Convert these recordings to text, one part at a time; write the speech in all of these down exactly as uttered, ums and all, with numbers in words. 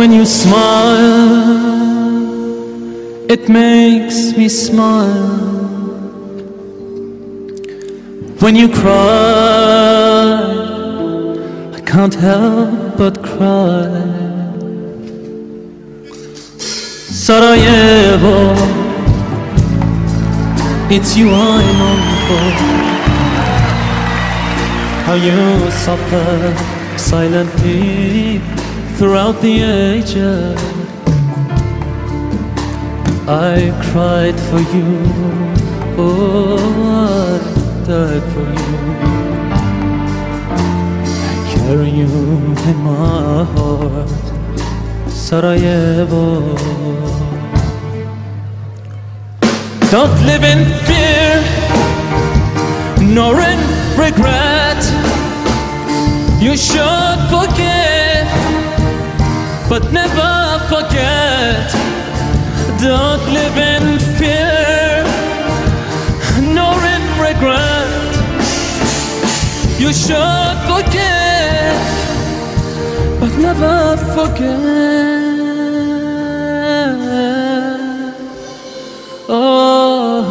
when you smile, it makes me smile. When you cry, I can't help but cry. Sarajevo, it's you I'm on for. How you suffer silently throughout the ages. I cried for you, oh, I died for you. I carry you in my heart, Sarajevo. Don't live in fear, nor in regret. You should forgive, but never forget. Don't live in fear, nor in regret. You should forgive, but never forget. Oh,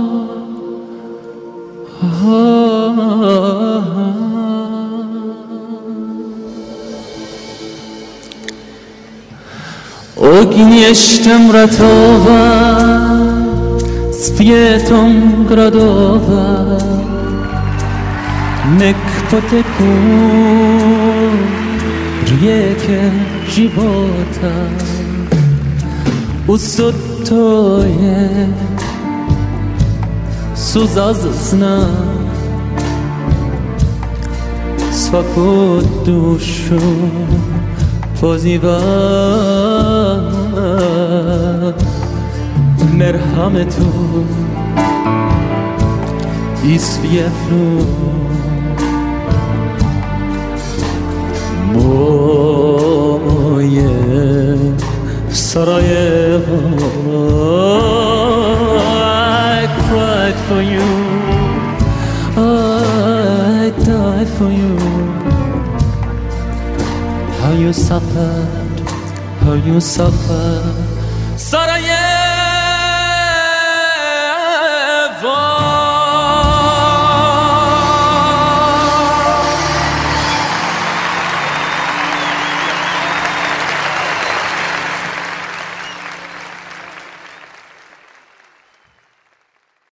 oh, oh. Ogniesztem ratować, świetom gradować, nek poteku riekę żywota. Ustoję, suza zna swaku duszu poziva merhametu i svijetlu. Moje Sarajevo, I cried for you, I died for you. How you suffered, how you suffered, Sarajevo.